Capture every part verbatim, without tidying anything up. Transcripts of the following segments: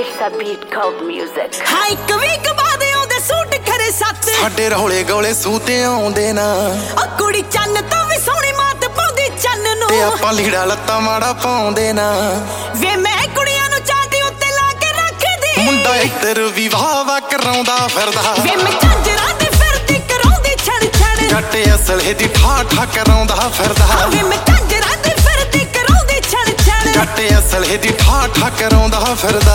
It's a beat called music. ਹਾਈ ਕਵੀ ਕਬਾਦੇ ਆਉਂਦੇ ਸੂਟ ਖਰੇ ਸੱਤ ਸਾਡੇ ਰੌਲੇ ਗੋਲੇ ਸੂਤੇ ਆਉਂਦੇ ਨਾ ਆ ਕੁੜੀ ਚੰਨ ਤੋਂ ਵੀ ਸੋਹਣੀ ਮਾਤ ਪਾਉਂਦੀ ਚੰਨ ਨੂੰ ਤੇ ਆਪਾਂ ਲੀੜਾ ਲੱਤਾਂ ਮਾੜਾ ਪਾਉਂਦੇ ਨਾ ਵੇ ਮੈਂ ਕੁੜੀਆਂ ਨੂੰ ਚਾਟੀ ਉੱਤੇ ਲਾ ਕੇ ਰੱਖਦੀ ਮੁੰਡਾ ਇੱਧਰ ਵੀ ਵਾਹ ਵਾਹ ਕਰਾਉਂਦਾ ਫਿਰਦਾ ਵੇ ਮੈਂ ਝਾਂਜਰਾਂ ਦੀ ਫਿਰਦੀ ਕਰਾਉਂਦੀ ਛਣ ਛਣ ਜੱਟ ਅਸਲੇ ਦੀ ਠਾ ਠਾ ਕਰਾਉਂਦਾ ਫਿਰਦਾ ਵੇ ਮੈਂ ਝਾਂਜਰਾਂ ਦੀ ਫਿਰਦੀ ਕਰਾਉਂਦੀ ਛਣ ਛਣ ਜੱਟ ਅਸਲੇ ਦੀ ਠਾ ਠਾ ਕਰਾਉਂਦਾ ਫਿਰਦਾ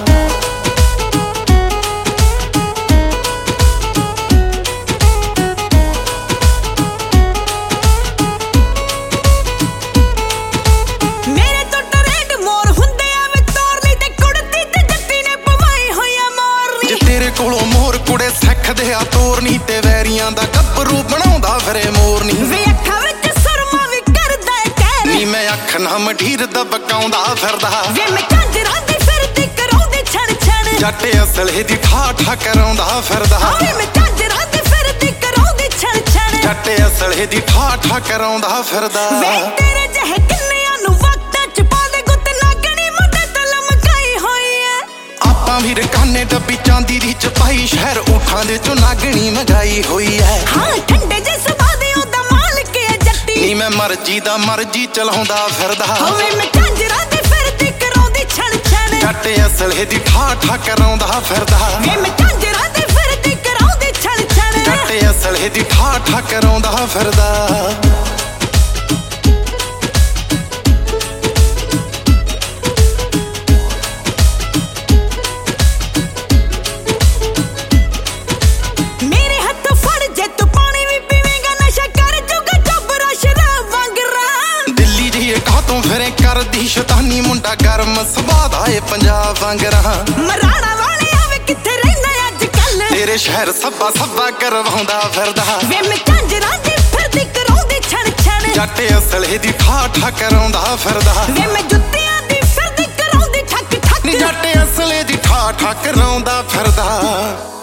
ਕੋਲੋਂ ਮੋਰ ਕੁੜੇ ਸਿੱਖਦੇ ਆ ਤੋਰਨੀ ਤੇ ਵੈਰੀਆਂ ਦਾ ਗੱਭਰੂ ਬਣਾਉਂਦਾ ਫਿਰੇ ਮੋਰਨੀ ਵੇ ਅੱਖਾਂ ਵਿੱਚ ਸੁਰਮਾ ਵੀ ਕਰਦਾ ਕਹਿ ਨੀ ਮੈਂ ਅੱਖ ਨਾ ਮਢੀਰ ਦਬਕਾਉਂਦਾ ਫਿਰਦਾ ਵੇ ਮੈਂ ਝਾਂਜਰਾਂ ਦੀ ਫਿਰਦੀ ਕਰਾਉਂਦੀ ਛਣ ਛਣ ਜੱਟ ਅਸਲੇ ਦੀ ਠਾ ਠਾ ਕਰਾਉਂਦਾ ਫਿਰਦਾ ਵੇ ਮੈਂ ਝਾਂਜਰਾਂ ਦੀ ਫਿਰਦੀ ਕਰਾਉਂਦੀ ਛਣ ਛਣ ਜੱਟ ਅਸਲੇ ਦੀ ਠਾ ਠਾ ਕਰਾਉਂਦਾ ਫਿਰਦਾ ਵੇ ਤੇਰੇ ਜਿਹੇ ਕਿੰਨਿਆਂ ਨੂੰ ਵਕਤਾਂ ਚ ਪਾ ਦੇ ਗੁੱਤ ਲੱਗਣੀ ਮੁੰਡੇ ਤੋਂ ਲਮਕਾਈ ਹੋਈ ਐ ਆਪਾਂ ਵੀ ਰਕਾਨੇ ਡੱਬੀ ਚਾਂਦੀ ਦੀ ਚਪਾਈ ਸ਼ਹਿਰ ਉਠਾਂ ਦੇ ਚੋਂ ਨਾਗਣੀ ਮਗਾਈ ਹੋਈ ਐ ਹਾਂ ਠੰਡੇ ਜੇ ਸੁਭਾ ਦੇ ਉਹਦਾ ਮਾਲਕ ਐ ਜੱਟੀ ਨੀ ਮੈਂ ਮਰਜੀ ਦਾ ਮਰਜੀ ਚਲਾਉਂਦਾ ਫਿਰਦਾ ਹੋਵੇ ਮੈਂ ਝਾਂਜਰਾਂ ਦੀ ਫਿਰਦੀ ਕਰਾਉਂਦੀ ਛਣ ਛਣ ਜੱਟ ਅਸਲੇ ਦੀ ਠਾ ਠਾ ਕਰਾਉਂਦਾ ਫਿਰਦਾ ਵੇ ਮੈਂ ਝਾਂਜਰਾਂ ਦੀ ਫਿਰਦੀ ਕਰਾਉਂਦੀ ਛਣ ਛਣ ਜੱਟ ਅਸਲੇ ਦੀ ਠਾ ਠਾ ਕਰਾਉਂਦਾ ਫਿਰਦਾ ਫਿਰੇ ਕਰਦੀ ਸ਼ੈਤਾਨੀ ਮੁੰਡਾ ਗਰਮ ਸੁਭਾਅ ਦਾ ਏ ਪੰਜਾਬ ਵਾਂਗਰਾ ਮਰਾਣਾ ਵਾਲੇ ਆਵੇ ਕਿੱਥੇ ਰਹਿੰਦਾ ਅੱਜ ਕੱਲ ਤੇਰੇ ਸ਼ਹਿਰ ਸੱਬਾ ਸੱਬਾ ਕਰਵਾਉਂਦਾ ਫਿਰਦਾ ਵੇ ਮੈਂ ਝਾਂਜਰਾਂ ਦੀ ਫਿਰਦੀ ਕਰਾਉਂਦੀ ਛਣ ਛਣ ਜੱਟ ਅਸਲੇ ਦੀ ਠਾ ਠਾ ਕਰਾਉਂਦਾ ਫਿਰਦਾ ਵੇ ਮੈਂ ਜੁੱਤੀਆਂ ਦੀ ਫਿਰਦੀ ਕਰਾਉਂਦੀ ਠੱਕ ਠੱਕ ਨੀ ਜੱਟ ਅਸਲੇ ਦੀ ਠਾ ਠਾ ਕਰਾਉਂਦਾ ਫਿਰਦਾ